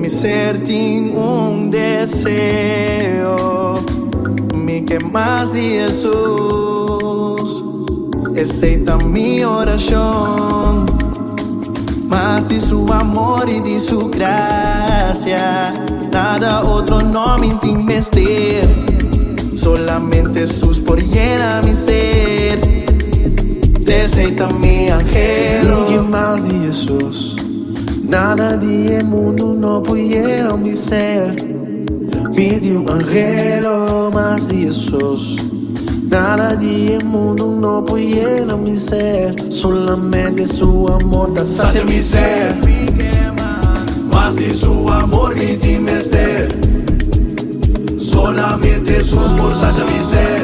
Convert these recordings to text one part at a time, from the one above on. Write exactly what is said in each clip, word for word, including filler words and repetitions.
mi ser tem um desejo. Me quer mais de Jesus. Aceita minha oração. Mais de seu amor e de sua graça. Nada outro nome tem mister. Solamente Jesus por llenar mi ser. Te aceita mi ángel. Ninguém mais de Jesus. Nada de mundo não pudieron mi ser. Me dio un angelo más de Jesus. Nada de mundo não pudieron mi ser. Solamente su amor da sacia mi ser. Más de su amor me di mister. Solamente sus por sacia mi ser.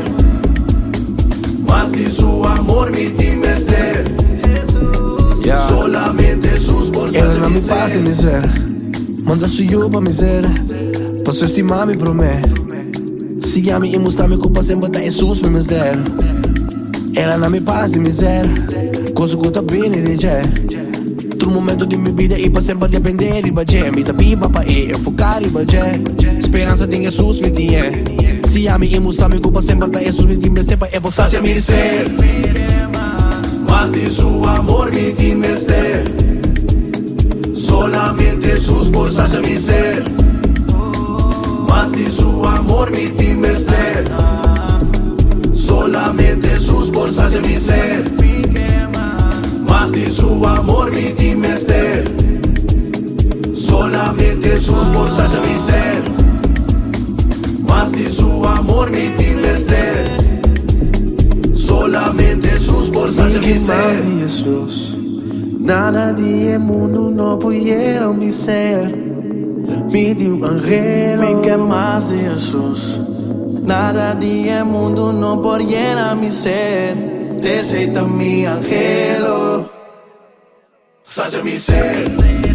Más de su amor me di mister. Yeah. Solamente sus por sacia mi ser. Ela não me faz de miser. Manda suyo pra miser. Posso estimar-me por mim. Siga-me e mostrar-me culpa sem botar Jesus me miser. Ela não me faz de miser. Coisa que eu tô bem de dizer. Todo momento de minha vida e para sempre depender de bater. Me tapi para eu focar e bater. Esperança tem Jesus me tinha. Siga-me e mostrar-me culpa sem botar Jesus me mister. Para eu possa ser me ser. Mas de su amor me di mister. Solamente Jesus por sacia mi ser. Mas de su amor me di mister. Solamente Jesus por sacia mi ser. Mas de su amor me di mister. Solamente Jesus por sacia mi ser. Mas de su amor me di mister. Solamente Jesus por sacia mi ser. De Jesus. Nada de mundo não pudieron mi ser. Me dio un angelo. Me quer mais de Jesus. Nada de mundo não por llenar mi ser. Te aceita mi ángelo. Sacia mi ser.